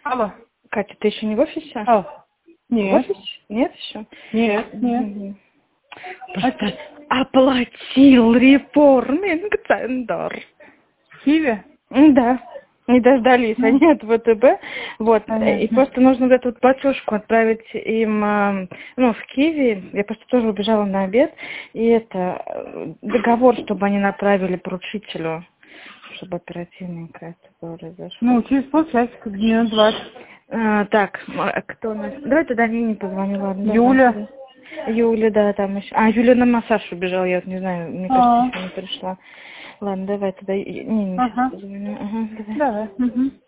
Алло. Катя, ты еще не в офисе? Алло. Нет. В офисе? Нет еще? Нет. Просто оплатил репортинг-центр. В Киеве? Да. Не дождались они от ВТБ. Вот. Понятно. И просто нужно вот эту вот платежку отправить им, в Киеве. Я просто тоже убежала на обед. И это договор, чтобы они направили поручителю, чтобы оперативненько это произошло. Через полчасика, дня 20. Так, кто у нас? Давай тогда Нине позвоню, ладно. Юля. Давай. Юля, да, там еще. Юля на массаж убежала, я вот не знаю, мне кажется, еще не пришла. Ладно, давай тогда Нине сейчас позвоню. Ага, давай. Давай.